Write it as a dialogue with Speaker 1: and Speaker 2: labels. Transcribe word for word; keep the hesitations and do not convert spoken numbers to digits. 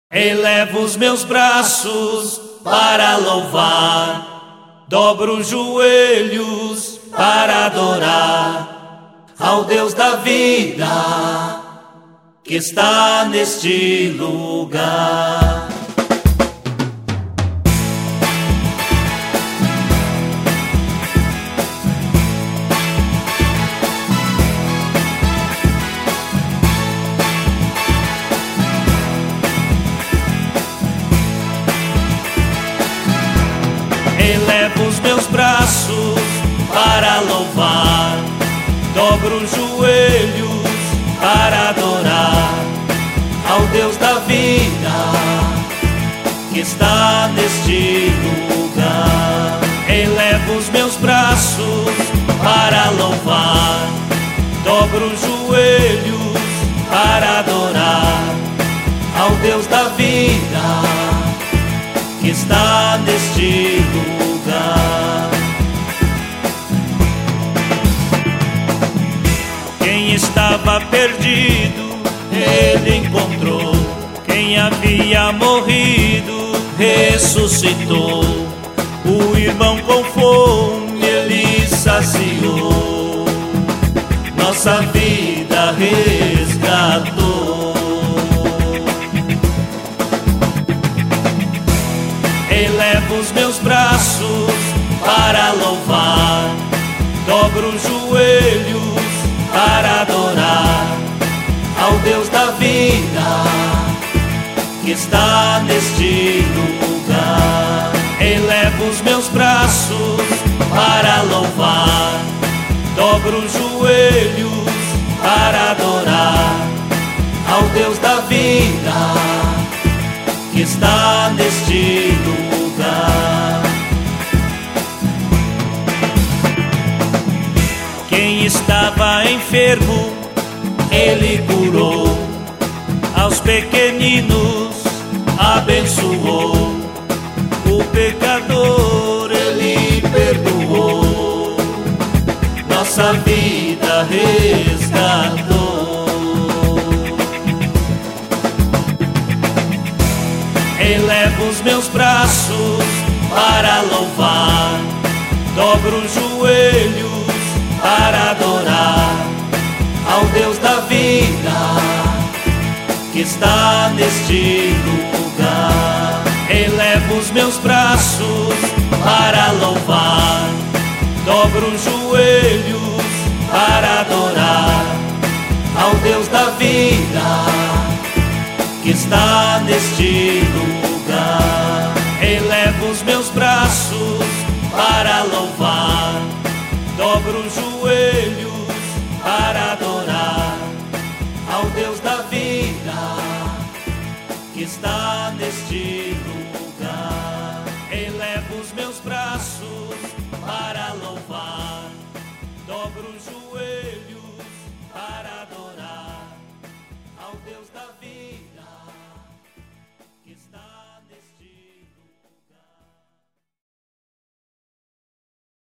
Speaker 1: Elevo os meus braços para louvar, dobro os joelhos para adorar ao Deus da vida que está neste lugar. Elevo os meus braços para louvar, dobro os joelhos para adorar ao Deus da vida que está neste lugar. Elevo os meus braços para louvar, dobro os joelhos para adorar ao Deus da vida que está neste lugar. Quem estava perdido, Ele encontrou. Quem havia morrido, ressuscitou. O irmão com fome, Ele saciou. Nossa vida resgatou. Elevo os meus braços para louvar, dobro os joelhos para adorar ao Deus da vida que está neste lugar. Elevo os meus braços para louvar, dobro os joelhos para adorar ao Deus da vida que está neste lugar. Quem estava enfermo, Ele curou. Aos pequeninos abençoou. O pecador Ele perdoou. Nossa vida resgatou. Elevo os meus braços para louvar, dobro os joelhos para adorar ao Deus da vida que está neste lugar. Elevo os meus braços para louvar, dobro os joelhos para adorar ao Deus da vida que está neste lugar. Elevo os meus braços para louvar, dobro os joelhos para adorar ao Deus da vida que está neste lugar. Elevo os meus braços para louvar, dobro os joelhos